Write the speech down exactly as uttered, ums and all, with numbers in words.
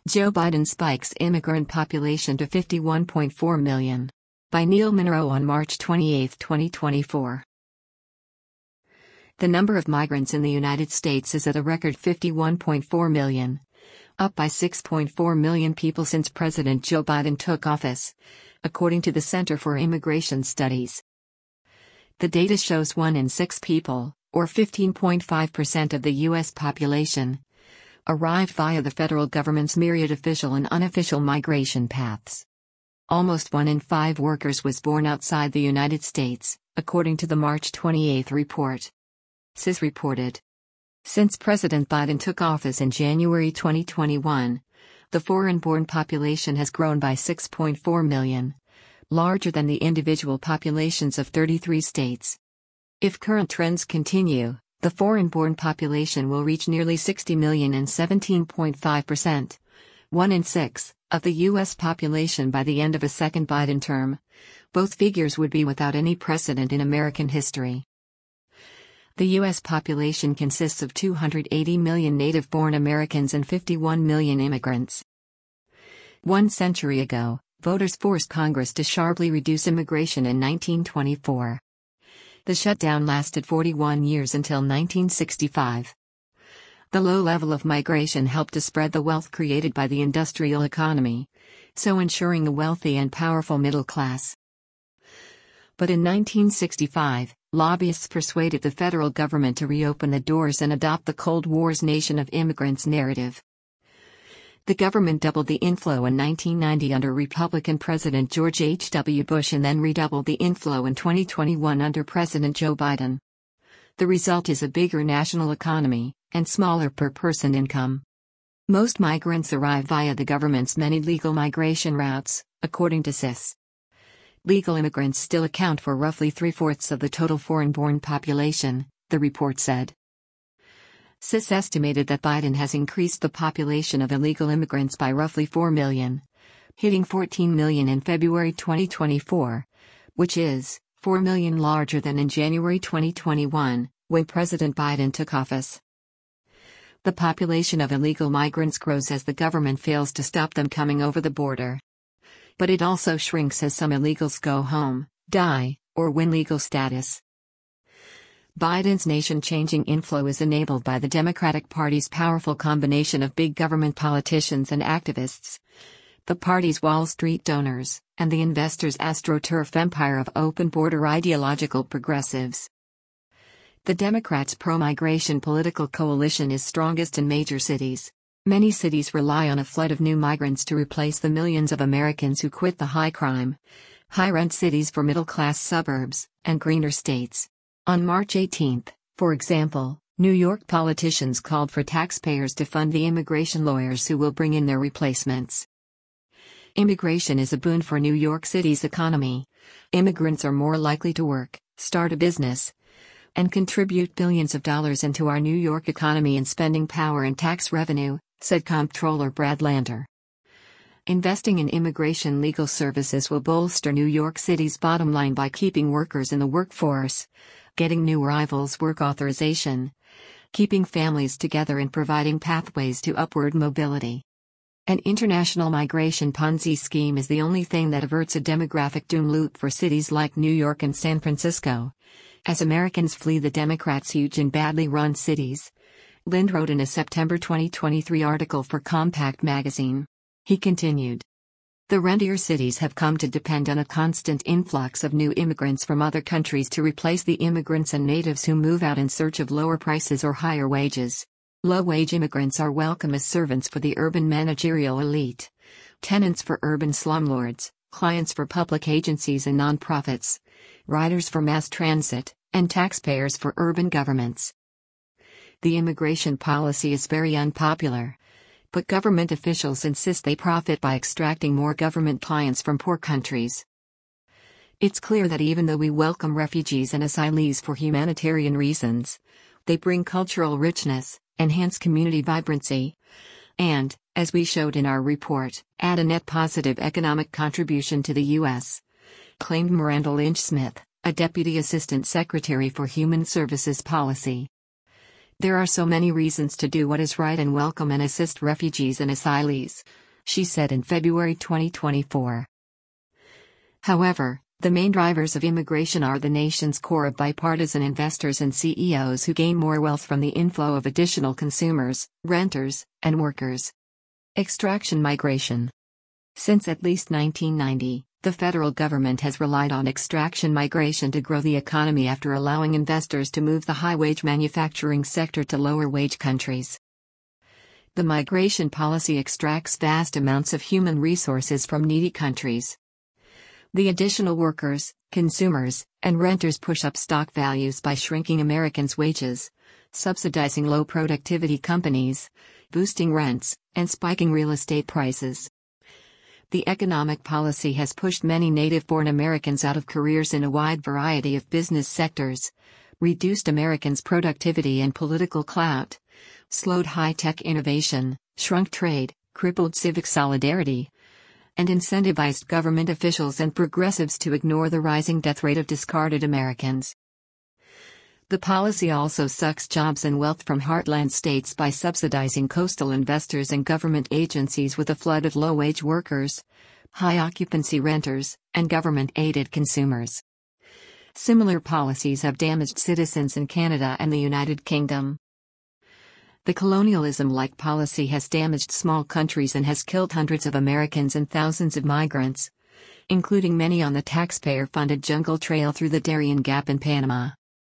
Joe Biden spikes immigrant population to fifty-one point four million. By Neil Monroe on March twenty-eighth, twenty twenty-four. The number of migrants in the United States is at a record fifty-one point four million, up by six point four million people since President Joe Biden took office, according to the Center for Immigration Studies. The data shows one in six people, or fifteen point five percent of the U S population, arrived via the federal government's myriad official and unofficial migration paths. Almost one in five workers was born outside the United States, according to the March twenty-eighth report. S I S reported. Since President Biden took office in January twenty twenty-one, the foreign-born population has grown by six point four million, larger than the individual populations of thirty-three states. If current trends continue, the foreign-born population will reach nearly sixty million and seventeen point five percent, one in six, of the U S population by the end of a second Biden term. Both figures would be without any precedent in American history. The U S population consists of two hundred eighty million native-born Americans and fifty-one million immigrants. One century ago, voters forced Congress to sharply reduce immigration in nineteen twenty-four. The shutdown lasted forty-one years until nineteen sixty-five. The low level of migration helped to spread the wealth created by the industrial economy, so ensuring a wealthy and powerful middle class. But in nineteen sixty-five, lobbyists persuaded the federal government to reopen the doors and adopt the Cold War's nation of immigrants narrative. The government doubled the inflow in nineteen ninety under Republican President George H W Bush and then redoubled the inflow in twenty twenty-one under President Joe Biden. The result is a bigger national economy and smaller per-person income. Most migrants arrive via the government's many legal migration routes, according to S I S. Legal immigrants still account for roughly three-fourths of the total foreign-born population, the report said. S I S estimated that Biden has increased the population of illegal immigrants by roughly four million, hitting fourteen million in February twenty twenty-four, which is four million larger than in January twenty twenty-one, when President Biden took office. The population of illegal migrants grows as the government fails to stop them coming over the border. But it also shrinks as some illegals go home, die, or win legal status. Biden's nation-changing inflow is enabled by the Democratic Party's powerful combination of big government politicians and activists, the party's Wall Street donors, and the investors' AstroTurf empire of open-border ideological progressives. The Democrats' pro-migration political coalition is strongest in major cities. Many cities rely on a flood of new migrants to replace the millions of Americans who quit the high-crime, high-rent cities for middle-class suburbs and greener states. On March eighteenth, for example, New York politicians called for taxpayers to fund the immigration lawyers who will bring in their replacements. Immigration is a boon for New York City's economy. Immigrants are more likely to work, start a business, and contribute billions of dollars into our New York economy in spending power and tax revenue, said Comptroller Brad Lander. Investing in immigration legal services will bolster New York City's bottom line by keeping workers in the workforce, getting new arrivals work authorization, keeping families together and providing pathways to upward mobility. An international migration Ponzi scheme is the only thing that averts a demographic doom loop for cities like New York and San Francisco, as Americans flee the Democrats' huge and badly run cities, Lind wrote in a September twenty twenty-three article for Compact magazine. He continued. The rentier cities have come to depend on a constant influx of new immigrants from other countries to replace the immigrants and natives who move out in search of lower prices or higher wages. Low-wage immigrants are welcome as servants for the urban managerial elite, tenants for urban slumlords, clients for public agencies and nonprofits, riders for mass transit, and taxpayers for urban governments. The immigration policy is very unpopular, but government officials insist they profit by extracting more government clients from poor countries. It's clear that even though we welcome refugees and asylees for humanitarian reasons, they bring cultural richness, enhance community vibrancy, and, as we showed in our report, add a net positive economic contribution to the U S, claimed Miranda Lynch Smith, a Deputy Assistant Secretary for Human Services Policy. There are so many reasons to do what is right and welcome and assist refugees and asylees, she said in February twenty twenty-four. However, the main drivers of immigration are the nation's core of bipartisan investors and C E Os who gain more wealth from the inflow of additional consumers, renters, and workers. Extraction migration. Since at least nineteen ninety, the federal government has relied on extraction migration to grow the economy after allowing investors to move the high-wage manufacturing sector to lower-wage countries. The migration policy extracts vast amounts of human resources from needy countries. The additional workers, consumers, and renters push up stock values by shrinking Americans' wages, subsidizing low-productivity companies, boosting rents, and spiking real estate prices. The economic policy has pushed many native-born Americans out of careers in a wide variety of business sectors, reduced Americans' productivity and political clout, slowed high-tech innovation, shrunk trade, crippled civic solidarity, and incentivized government officials and progressives to ignore the rising death rate of discarded Americans. The policy also sucks jobs and wealth from heartland states by subsidizing coastal investors and government agencies with a flood of low-wage workers, high-occupancy renters, and government-aided consumers. Similar policies have damaged citizens in Canada and the United Kingdom. The colonialism-like policy has damaged small countries and has killed hundreds of Americans and thousands of migrants, including many on the taxpayer-funded Jungle Trail through the Darien Gap in Panama.